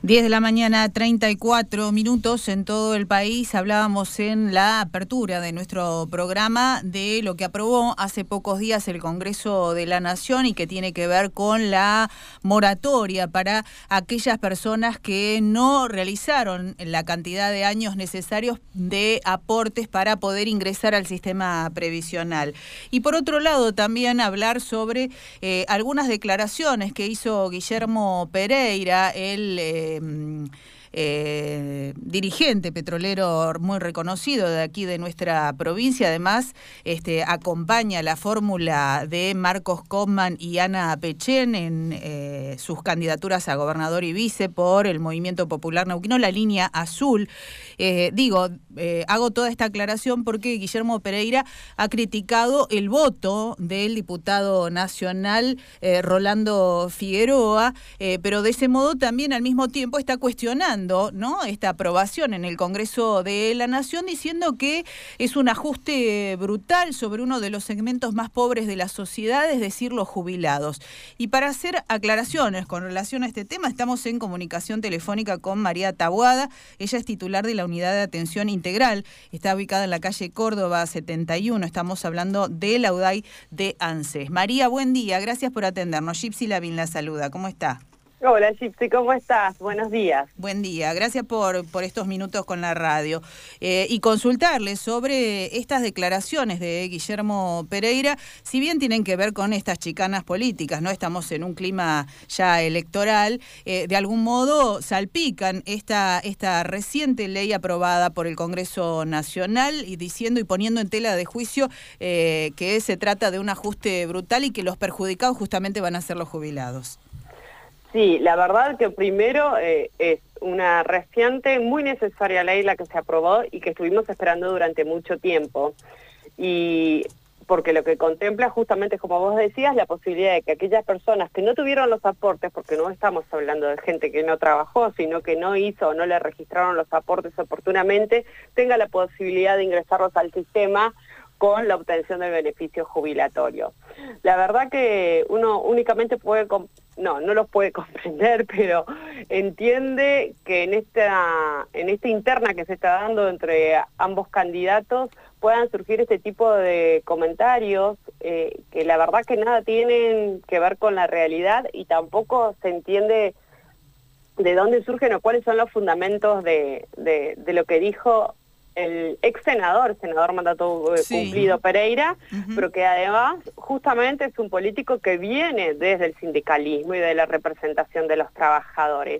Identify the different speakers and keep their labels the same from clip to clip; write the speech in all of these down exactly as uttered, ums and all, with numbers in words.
Speaker 1: diez de la mañana, treinta y cuatro minutos en todo el país. Hablábamos en la apertura de nuestro programa de lo que aprobó hace pocos días el Congreso de la Nación y que tiene que ver con la moratoria para aquellas personas que no realizaron la cantidad de años necesarios de aportes para poder ingresar al sistema previsional. Y por otro lado, también hablar sobre eh, algunas declaraciones que hizo Guillermo Pereira, el eh, Eh, dirigente petrolero muy reconocido de aquí de nuestra provincia. Además, este, acompaña la fórmula de Marcos Kaufmann y Ana Pechen en eh, sus candidaturas a gobernador y vice por el Movimiento Popular Neuquino, la línea azul. Eh, digo, eh, hago toda esta aclaración porque Guillermo Pereira ha criticado el voto del diputado nacional eh, Rolando Figueroa, eh, pero de ese modo también al mismo tiempo está cuestionando, ¿no?, esta aprobación en el Congreso de la Nación, diciendo que es un ajuste brutal sobre uno de los segmentos más pobres de la sociedad, es decir, los jubilados. Y para hacer aclaraciones con relación a este tema, estamos en comunicación telefónica con María Taboada. Ella es titular de la Unidad de Atención Integral, está ubicada en la calle Córdoba setenta y uno. Estamos hablando de la U D A I de ANSES. María, buen día, gracias por atendernos. Gypsy Lavín la saluda, ¿cómo está?
Speaker 2: Hola Gypsy, ¿cómo estás? Buenos días.
Speaker 1: Buen día, gracias por, por estos minutos con la radio. Eh, y consultarles sobre estas declaraciones de Guillermo Pereira, si bien tienen que ver con estas chicanas políticas, ¿no? Estamos en un clima ya electoral, eh, de algún modo salpican esta, esta reciente ley aprobada por el Congreso Nacional y diciendo y poniendo en tela de juicio eh, que se trata de un ajuste brutal y que los perjudicados justamente van a ser los jubilados.
Speaker 2: Sí, la verdad que primero eh, es una reciente, muy necesaria ley la que se aprobó y que estuvimos esperando durante mucho tiempo. Y porque lo que contempla justamente, como vos decías, la posibilidad de que aquellas personas que no tuvieron los aportes, porque no estamos hablando de gente que no trabajó, sino que no hizo o no le registraron los aportes oportunamente, tenga la posibilidad de ingresarlos al sistema con la obtención del beneficio jubilatorio. La verdad que uno únicamente puede, no, no los puede comprender, pero entiende que en esta, en esta interna que se está dando entre ambos candidatos puedan surgir este tipo de comentarios eh, que la verdad que nada tienen que ver con la realidad y tampoco se entiende de dónde surgen o cuáles son los fundamentos de, de, de lo que dijo el ex senador, senador mandato sí. cumplido Pereira, uh-huh. pero que además justamente es un político que viene desde el sindicalismo y de la representación de los trabajadores.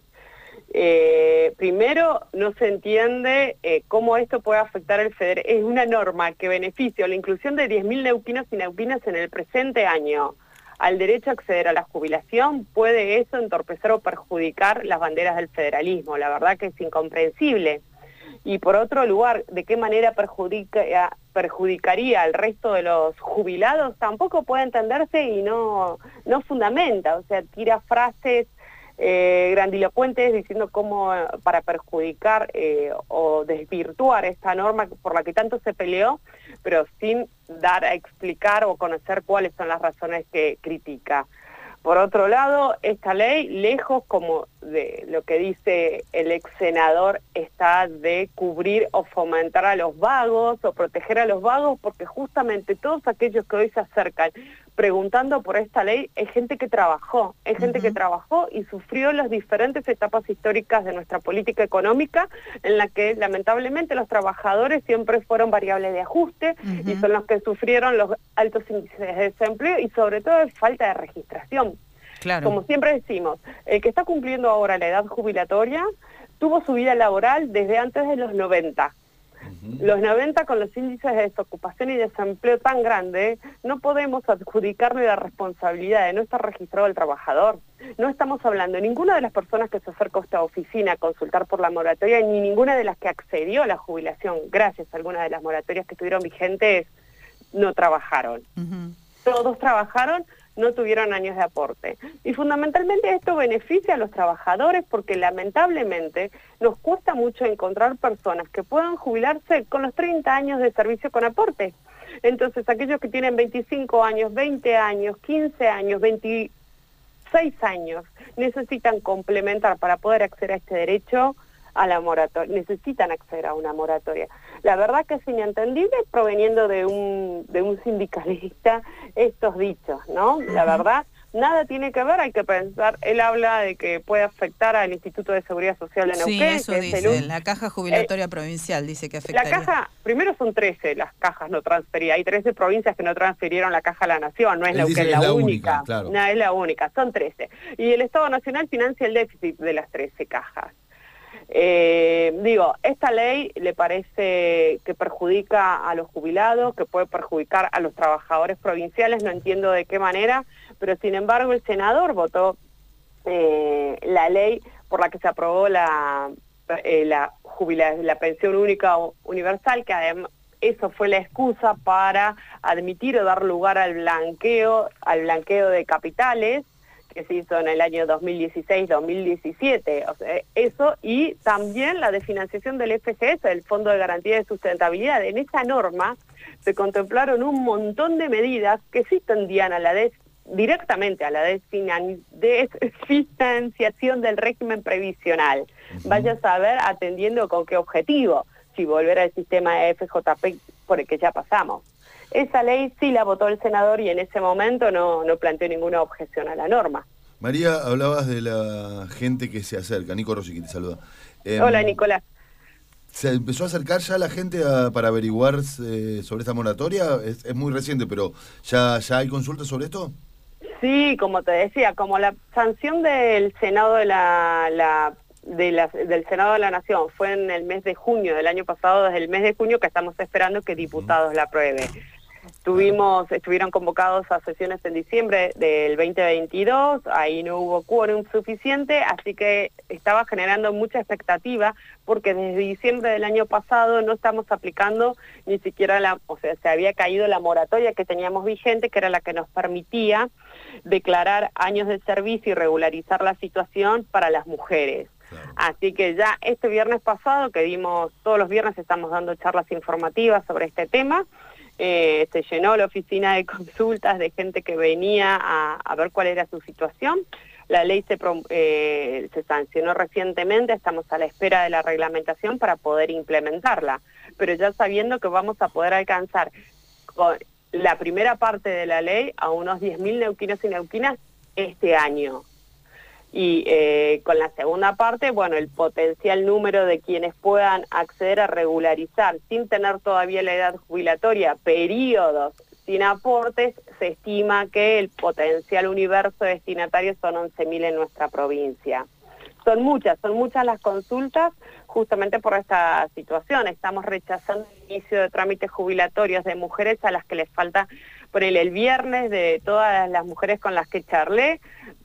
Speaker 2: Eh, primero, no se entiende eh, cómo esto puede afectar el FEDER. Es una norma que beneficia la inclusión de diez mil neuquinos y neuquinas en el presente año al derecho a acceder a la jubilación. ¿Puede eso entorpecer o perjudicar las banderas del federalismo? La verdad que es incomprensible. Y por otro lugar, ¿de qué manera perjudica, perjudicaría al resto de los jubilados? Tampoco puede entenderse y no, no fundamenta, o sea, tira frases eh, grandilocuentes diciendo cómo para perjudicar eh, o desvirtuar esta norma por la que tanto se peleó, pero sin dar a explicar o conocer cuáles son las razones que critica. Por otro lado, esta ley, lejos como de lo que dice el ex senador, está de cubrir o fomentar a los vagos o proteger a los vagos, porque justamente todos aquellos que hoy se acercan preguntando por esta ley es gente que trabajó, es gente uh-huh. que trabajó y sufrió las diferentes etapas históricas de nuestra política económica, en la que lamentablemente los trabajadores siempre fueron variables de ajuste uh-huh. y son los que sufrieron los altos índices de desempleo y sobre todo de falta de registración. Claro. Como siempre decimos, el que está cumpliendo ahora la edad jubilatoria tuvo su vida laboral desde antes de los noventa. Uh-huh. Los noventa, con los índices de desocupación y desempleo tan grandes, no podemos adjudicarle la responsabilidad de no estar registrado el trabajador. No estamos hablando de ninguna de las personas que se acercó a esta oficina a consultar por la moratoria, ni ninguna de las que accedió a la jubilación gracias a alguna de las moratorias que estuvieron vigentes, no trabajaron. Uh-huh. Todos trabajaron, no tuvieron años de aporte. Y fundamentalmente esto beneficia a los trabajadores porque lamentablemente nos cuesta mucho encontrar personas que puedan jubilarse con los treinta años de servicio con aporte. Entonces aquellos que tienen veinticinco años, veinte años, quince años, veintiséis seis años necesitan complementar para poder acceder a este derecho a la moratoria, necesitan acceder a una moratoria. La verdad que es inentendible proveniendo de un, de un sindicalista estos dichos, ¿no? La verdad, nada tiene que ver, hay que pensar, él habla de que puede afectar al Instituto de Seguridad Social de Neuquén.
Speaker 1: Sí, eso
Speaker 2: que
Speaker 1: dice,
Speaker 2: es el,
Speaker 1: la caja jubilatoria
Speaker 2: eh,
Speaker 1: provincial dice que afectaría.
Speaker 2: La caja, primero son trece las cajas no transferidas, hay trece provincias que no transfirieron la caja a la Nación, no es
Speaker 3: él
Speaker 2: Neuquén la,
Speaker 3: la
Speaker 2: única,
Speaker 3: única claro.
Speaker 2: No, es la única, son trece. Y el Estado Nacional financia el déficit de las trece cajas. Eh, digo, esta ley le parece que perjudica a los jubilados, que puede perjudicar a los trabajadores provinciales, no entiendo de qué manera, pero sin embargo el senador votó eh, la ley por la que se aprobó la, eh, la, jubila, la pensión única universal, que además eso fue la excusa para admitir o dar lugar al blanqueo, al blanqueo de capitales, que se hizo en el año dos mil dieciséis dos mil diecisiete, o sea, eso, y también la de financiación del F G S, el Fondo de Garantía de Sustentabilidad. En esa norma se contemplaron un montón de medidas que sí tendían a la des, directamente a la desfinan, desfinanciación del régimen previsional. Uh-huh. Vaya a saber atendiendo con qué objetivo, si volver al sistema de F J P por el que ya pasamos. Esa ley sí la votó el senador y en ese momento no, no planteó ninguna objeción a la norma.
Speaker 3: María, hablabas de la gente que se acerca. Nico Rossi, que te saluda. Eh,
Speaker 2: Hola, Nicolás.
Speaker 3: ¿Se empezó a acercar ya la gente a, para averiguar eh, sobre esta moratoria? Es, es muy reciente, pero ¿ya, ¿ya hay consultas sobre esto?
Speaker 2: Sí, como te decía, como la sanción del Senado de la... la De la, del Senado de la Nación fue en el mes de junio del año pasado, desde el mes de junio que estamos esperando que diputados la aprueben. Tuvimos, estuvieron convocados a sesiones en diciembre del veinte veintidós, ahí no hubo quórum suficiente, así que estaba generando mucha expectativa porque desde diciembre del año pasado no estamos aplicando ni siquiera la, o sea, se había caído la moratoria que teníamos vigente, que era la que nos permitía declarar años de servicio y regularizar la situación para las mujeres. Claro. Así que ya este viernes pasado, que dimos, todos los viernes estamos dando charlas informativas sobre este tema, eh, se llenó la oficina de consultas de gente que venía a, a ver cuál era su situación. La ley se, eh, se sancionó recientemente, estamos a la espera de la reglamentación para poder implementarla, pero ya sabiendo que vamos a poder alcanzar con la primera parte de la ley a unos diez mil neuquinos y neuquinas este año. Y eh, con la segunda parte, bueno, el potencial número de quienes puedan acceder a regularizar sin tener todavía la edad jubilatoria, periodos sin aportes, se estima que el potencial universo de destinatarios son once mil en nuestra provincia. Son muchas, son muchas las consultas justamente por esta situación. Estamos rechazando el inicio de trámites jubilatorios de mujeres a las que les falta, por el, el viernes, de todas las mujeres con las que charlé,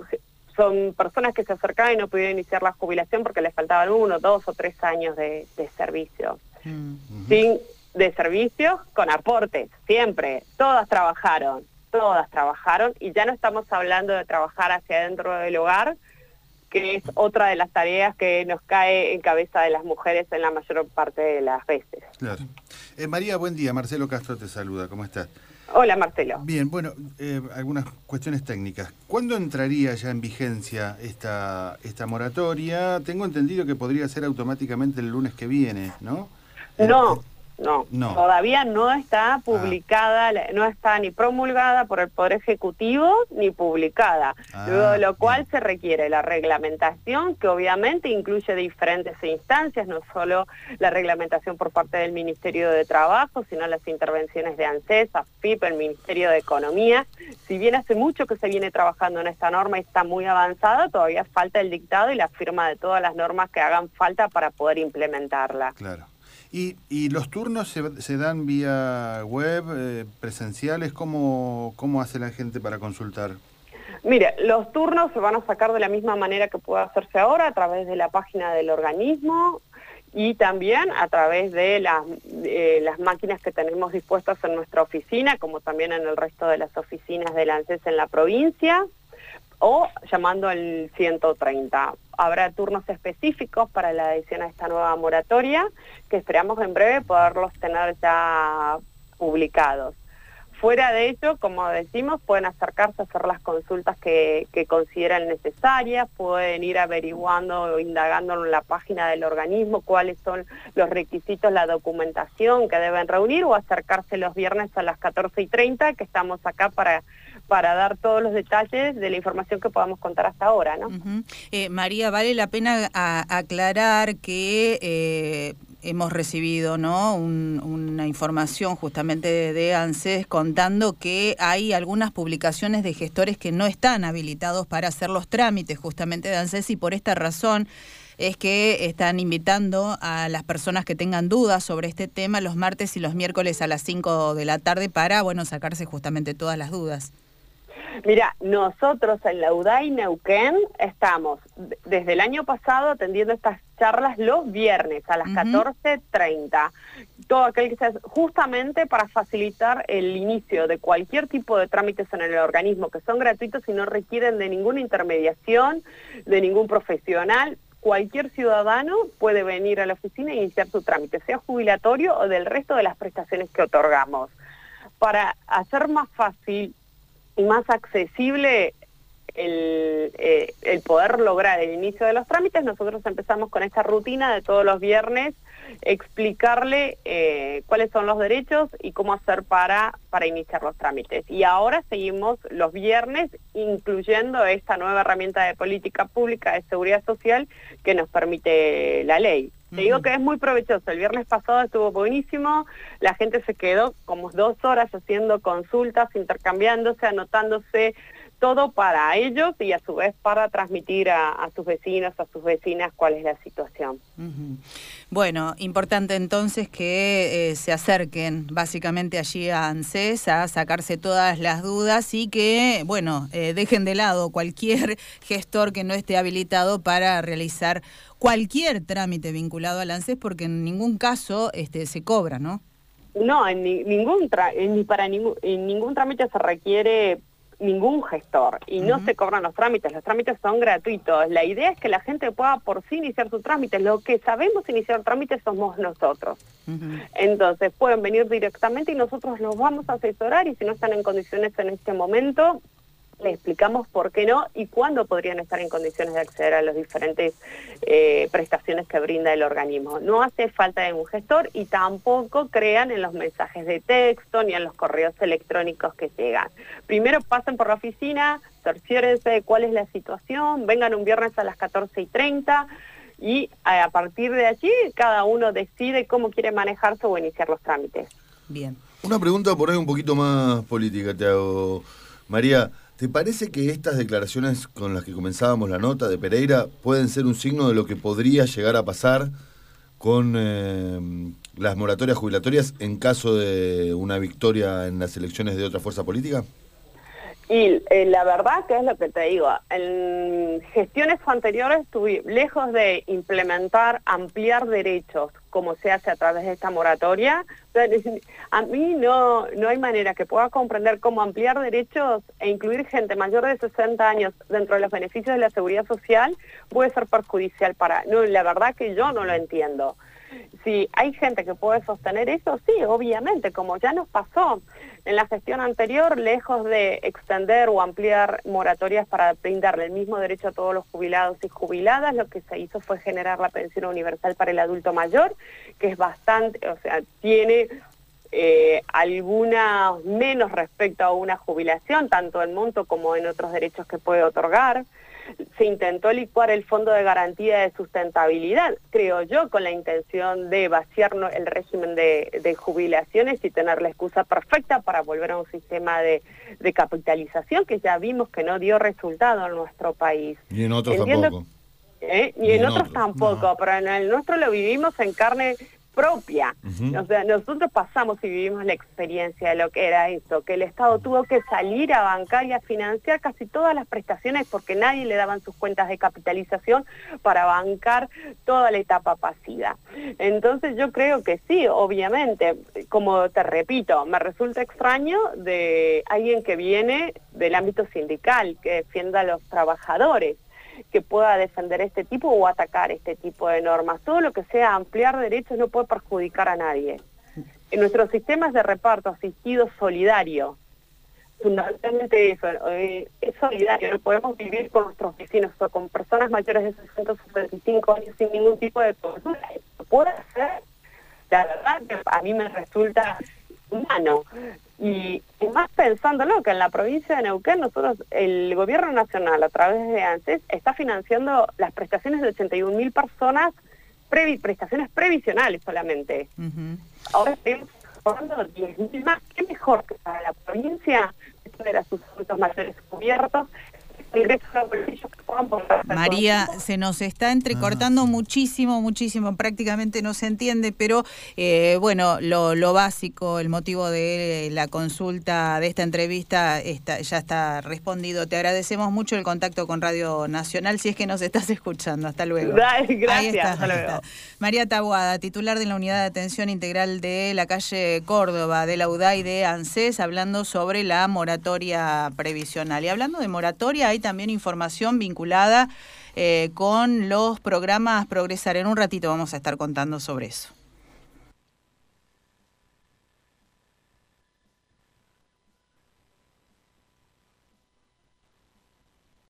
Speaker 2: son personas que se acercaban y no pudieron iniciar la jubilación porque les faltaban uno, dos o tres años de, de servicio. Mm. Sin, de servicios con aportes, siempre. Todas trabajaron, todas trabajaron y ya no estamos hablando de trabajar hacia adentro del hogar, que es otra de las tareas que nos cae en cabeza de las mujeres en la mayor parte de las veces.
Speaker 4: Claro. Eh, María, buen día. Marcelo Castro te saluda. ¿Cómo estás?
Speaker 2: Hola, Marcelo.
Speaker 4: Bien, bueno, eh, algunas cuestiones técnicas. ¿Cuándo entraría ya en vigencia esta, esta moratoria? Tengo entendido que podría ser automáticamente el lunes que viene, ¿no?
Speaker 2: No.
Speaker 4: Eh,
Speaker 2: No,
Speaker 4: no,
Speaker 2: todavía no está publicada, ah. no está ni promulgada por el Poder Ejecutivo ni publicada, ah, luego de lo cual bien. Se requiere la reglamentación, que obviamente incluye diferentes instancias, no solo la reglamentación por parte del Ministerio de Trabajo, sino las intervenciones de ANSES, AFIP, el Ministerio de Economía. Si bien hace mucho que se viene trabajando en esta norma y está muy avanzada, todavía falta el dictado y la firma de todas las normas que hagan falta para poder implementarla.
Speaker 4: Claro. ¿Y, y los turnos se, se dan vía web, eh, presenciales? ¿Cómo, ¿Cómo hace la gente para consultar?
Speaker 2: Mire, los turnos se van a sacar de la misma manera que puede hacerse ahora, a través de la página del organismo y también a través de las, eh, las máquinas que tenemos dispuestas en nuestra oficina, como también en el resto de las oficinas del ANSES en la provincia, o llamando al ciento treinta. Habrá turnos específicos para la adhesión a esta nueva moratoria, que esperamos en breve poderlos tener ya publicados. Fuera de ello, como decimos, pueden acercarse a hacer las consultas que, que consideran necesarias, pueden ir averiguando o indagando en la página del organismo cuáles son los requisitos, la documentación que deben reunir, o acercarse los viernes a las catorce y treinta, que estamos acá para, para dar todos los detalles de la información que podamos contar hasta ahora, ¿no?
Speaker 1: Uh-huh. eh, María, vale la pena a, aclarar que eh, hemos recibido, ¿no?, Un, una información justamente de, de ANSES contando que hay algunas publicaciones de gestores que no están habilitados para hacer los trámites justamente de ANSES, y por esta razón es que están invitando a las personas que tengan dudas sobre este tema los martes y los miércoles a las cinco de la tarde para, bueno, sacarse justamente todas las dudas.
Speaker 2: Mira, nosotros en la UDAI Neuquén estamos desde el año pasado atendiendo estas charlas los viernes a las uh-huh. catorce treinta. Todo aquel que sea justamente para facilitar el inicio de cualquier tipo de trámites en el organismo, que son gratuitos y no requieren de ninguna intermediación, de ningún profesional. Cualquier ciudadano puede venir a la oficina e iniciar su trámite, sea jubilatorio o del resto de las prestaciones que otorgamos. Para hacer más fácil y más accesible el, eh, el poder lograr el inicio de los trámites, nosotros empezamos con esta rutina de todos los viernes, explicarle eh, cuáles son los derechos y cómo hacer para, para iniciar los trámites. Y ahora seguimos los viernes incluyendo esta nueva herramienta de política pública de seguridad social que nos permite la ley. Te digo que es muy provechoso. El viernes pasado estuvo buenísimo, la gente se quedó como dos horas haciendo consultas, intercambiándose, anotándose, todo para ellos y a su vez para transmitir a, a sus vecinos, a sus vecinas cuál es la situación.
Speaker 1: Uh-huh. Bueno, importante entonces que eh, se acerquen básicamente allí a ANSES a sacarse todas las dudas y que, bueno, eh, dejen de lado cualquier gestor que no esté habilitado para realizar cualquier trámite vinculado al ANSES, porque en ningún caso este, se cobra, ¿no?
Speaker 2: No, en ni, ningún tra ni para ningún, en ningún trámite se requiere ningún gestor y uh-huh. no se cobran los trámites, los trámites son gratuitos. La idea es que la gente pueda por sí iniciar su trámite. Lo que sabemos iniciar trámites somos nosotros. Uh-huh. Entonces pueden venir directamente y nosotros los vamos a asesorar, y si no están en condiciones en este momento, le explicamos por qué no y cuándo podrían estar en condiciones de acceder a las diferentes eh, prestaciones que brinda el organismo. No hace falta de un gestor y tampoco crean en los mensajes de texto ni en los correos electrónicos que llegan. Primero pasen por la oficina, cerciórense de cuál es la situación, vengan un viernes a las catorce y treinta y a partir de allí cada uno decide cómo quiere manejarse o iniciar los trámites.
Speaker 1: Bien.
Speaker 3: Una pregunta por ahí un poquito más política te hago, María. ¿Te parece que estas declaraciones con las que comenzábamos la nota de Pereira pueden ser un signo de lo que podría llegar a pasar con eh, las moratorias jubilatorias en caso de una victoria en las elecciones de otra fuerza política?
Speaker 2: Y eh, la verdad que es lo que te digo, en gestiones anteriores tuve, lejos de implementar, ampliar derechos, como se hace a través de esta moratoria, a mí no, no hay manera que pueda comprender cómo ampliar derechos e incluir gente mayor de sesenta años dentro de los beneficios de la seguridad social puede ser perjudicial para... No, la verdad que yo no lo entiendo. Si hay gente que puede sostener eso, sí, obviamente, como ya nos pasó en la gestión anterior, lejos de extender o ampliar moratorias para brindarle el mismo derecho a todos los jubilados y jubiladas, lo que se hizo fue generar la pensión universal para el adulto mayor, que es bastante, o sea, tiene eh, algunas menos respecto a una jubilación, tanto en monto como en otros derechos que puede otorgar. Se intentó licuar el Fondo de Garantía de Sustentabilidad, creo yo, con la intención de vaciar el régimen de, de jubilaciones y tener la excusa perfecta para volver a un sistema de, de capitalización que ya vimos que no dio resultado en nuestro país.
Speaker 3: Y en otros
Speaker 2: Entiendo,
Speaker 3: tampoco.
Speaker 2: ¿eh? Y, y en, en otros, otros tampoco, no. Pero en el nuestro lo vivimos en carne propia. Uh-huh. O sea, nosotros pasamos y vivimos la experiencia de lo que era eso, que el Estado tuvo que salir a bancar y a financiar casi todas las prestaciones porque nadie le daban sus cuentas de capitalización para bancar toda la etapa pasiva. Entonces yo creo que sí, obviamente, como te repito, me resulta extraño de alguien que viene del ámbito sindical, que defienda a los trabajadores, que pueda defender este tipo o atacar este tipo de normas. Todo lo que sea ampliar derechos no puede perjudicar a nadie. En nuestros sistemas de reparto asistido solidario, fundamentalmente eso, eh, es solidario, no podemos vivir con nuestros vecinos o con personas mayores de sesenta, sesenta y cinco años sin ningún tipo de cobertura. Lo puede hacer, la verdad que a mí me resulta humano. Y, y más pensándolo, que en la provincia de Neuquén nosotros, el gobierno nacional a través de ANSES está financiando las prestaciones de ochenta y un mil personas, previ, prestaciones previsionales solamente. Uh-huh. Ahora estamos pagando diez mil más. ¿Qué mejor que para la provincia tener a sus adultos mayores cubiertos?
Speaker 1: María, se nos está entrecortando ah, sí. muchísimo, muchísimo, prácticamente no se entiende, pero eh, bueno, lo, lo básico, el motivo de la consulta de esta entrevista está, ya está respondido. Te agradecemos mucho el contacto con Radio Nacional, si es que nos estás escuchando. Hasta luego.
Speaker 2: Gracias.
Speaker 1: Ahí está,
Speaker 2: hasta luego.
Speaker 1: Está. María Taboada, titular de la Unidad de Atención Integral de la calle Córdoba, de la U D A y de ANSES, hablando sobre la moratoria previsional. Y hablando de moratoria, hay también información vinculada eh, con los programas Progresar. En un ratito vamos a estar contando sobre eso.